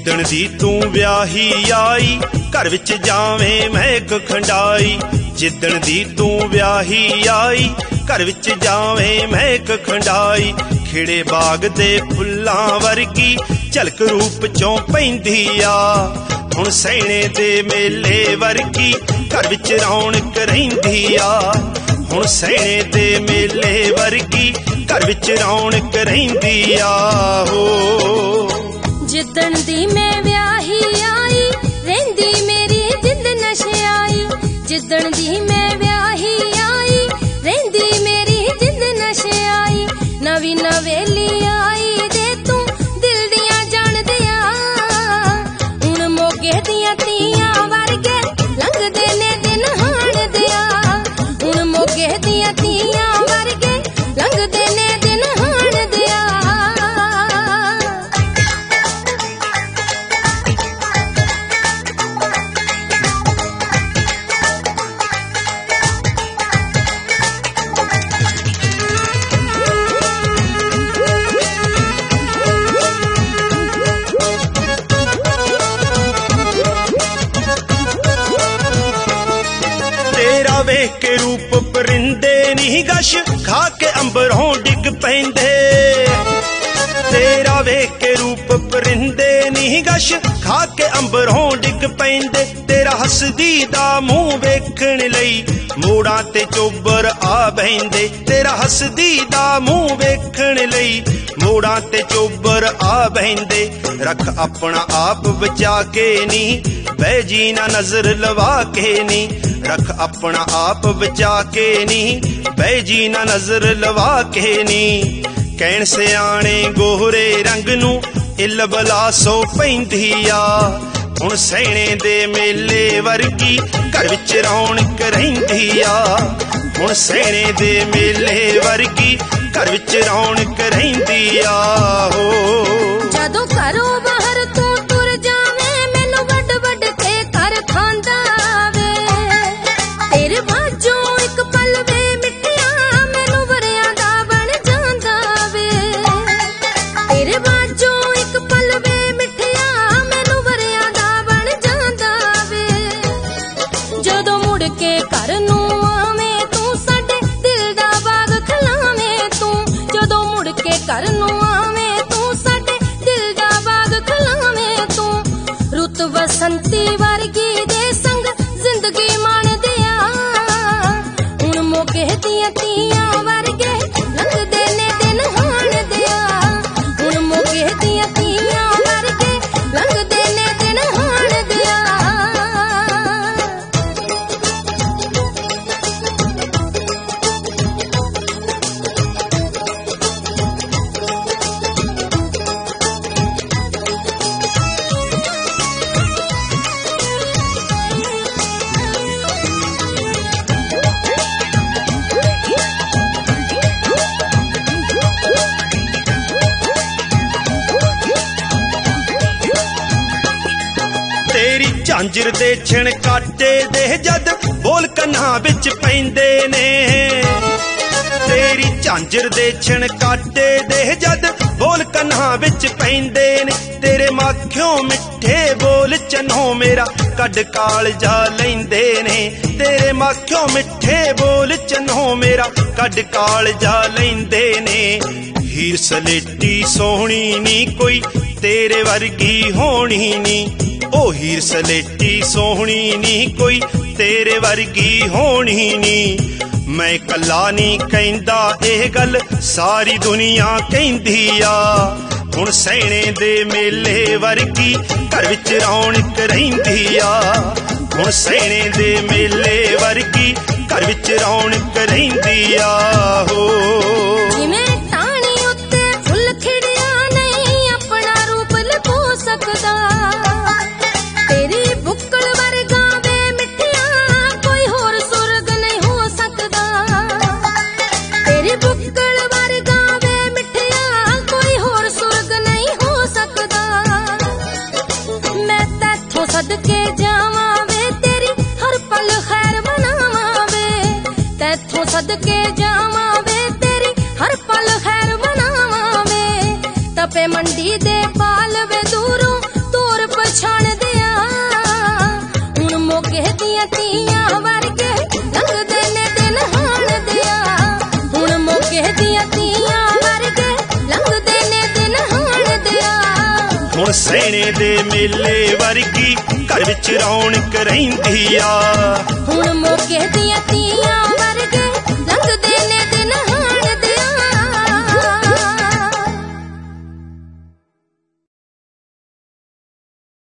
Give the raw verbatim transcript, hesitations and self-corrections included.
जिदण दी तू व्याही आई घर विच जावें महक खंडाई। जिदण दी तू व्याही आई घर विच जावें महक खंडाई। खिड़े बाग दे फुल्लां वर्गी झलक रूप चों पैंदी आ। हुण सैणे दे मेले वर्गी घर विच रौनक रहिंदी आ। हुण सैणे दे मेले वर्गी घर विच रौनक रहिंदी आ हो। जिदण दी मैं व्याही आई रहिंदी मेरी जिंद नशयाई। जिदण दी मैं व्याही आई रहिंदी मेरी जिंद नशयाई। नवी नवेली आई दे तू दिल दियां जान दिया। हुण मोगे दियां तियां वर्गे लंघदे ने दिन हाण दिया। हुण मोगे दियां तियां वर्गे लंघदे ने दिन हाण दिया। तेरा वेख के रूप परिंदे नी गश खा के अंबरों डिग पैंदे। तेरा वेख के रूप परिंदे नी गश खा के अंबरों डिग पैंदे। तेरा हसदी दा मुंह वेखण लई मोड़ां ते चोबर आ बहिंदे। तेरा हसदी दा मुंह वेखण लई मोड़ां ते चोबर आ बहिंदे। रख अपना आप बचा के नी बैजी ना नजर लवा के नी। रख अपना आप बचा के नी बैजी ना नजर लवा के नी। कहण सियाणे गोहरे रंग नू इल बला सो पैंदी आ। हुण सैणे दे मेले वर्गी घर विच रौनक रहिंदी आ। हुण सैणे दे मेले वर्गी घर विच रौनक रहिंदी आ हो। जदों घरों बाहर तू तुर जावें मैनू वड वड के कर खांदा वे। तेरे बाजों एक पल वे मिठिया मैनू वरियां दा बन जांदा वे। तेरे बाजों एक पल वे मिठिया मैनू वरियां दा बन जांदा वे। जदों मुड़ के घर नू आवें तू साडे दिल दा बाग खलावें तू। जदों मुड़ के घर नू आवें तू साडे दिल दा बाग खलावें तू। रुत बसंती वर्गी दे संग जिंदगी मान दिया। हुण मोगे दियां तियां वर्गे लंघदे ने दिन हाण दिया। हुण मोगे दियां तियां वर्गे लंघदे ने दिन हाण दिया। तेरी झांजर दे छिण काटे दे जद बोल कन्हां विच पैंदे ने। तेरी झांजर दे छिण काटे दे जद बोल कन्हां विच पैंदे ने। तेरे माखियों मिठे बोल चन्हों मेरा कड कालजा लैंदे ने। तेरे माखियों मिठे बोल चन्हों मेरा कड कालजा लैंदे ने। हीर सलेटी सोहणी नी कोई तेरे वर्गी होनी नी। ओ हीर सलेटी सोहणी नी कोई तेरे वर्गी होनी नी। मैं कला नी कहंदा एह गल सारी दुनिया कहंदी आ। हुण सैणे दे मेले वर्गी घर विच रौनक रहिंदी आ। हुण सैणे दे मेले वर्गी घर विच रौनक रहिंदी आ हो। जिवें टाणी उत्ते फुल खिड़िया नहीं अपना रूप लुको सकदा। तेरी बुक्कल वर्गा वे मिठिया कोई होर सुरग नहीं हो सकदा। तेरी बुक्कल वर्गा वे मिठिया कोई होर सुरग नहीं हो सकदा। मैं तैथों सदके जावां वे तेरी हर पल खैर मनावां वे। तैथों सदके जावां वे तेरी हर पल खैर मनावां वे। तपे मंडी दे पाल वे दूरों तोर ਦੀਆਂ ਤੀਆਂ ਵਰਗੇ ਲੰਘਦੇ ਨੇ ਦਿਨ ਹਾਣ ਦਿਆ ਹੁਣ ਮੋਕੇ ਦੀਆਂ ਤੀਆਂ ਵਰਗੇ ਲੰਘਦੇ ਨੇ ਦਿਨ ਹਾਣ ਦਿਆ ਹੁਣ ਸੈਣੇ ਦੇ ਮੇਲੇ ਵਰਗੀ ਘਰ ਵਿੱਚ ਰੌਣਕ ਰਹਿੰਦੀ ਆ ਹੁਣ ਮੋਕੇ ਦੀਆਂ ਤੀਆਂ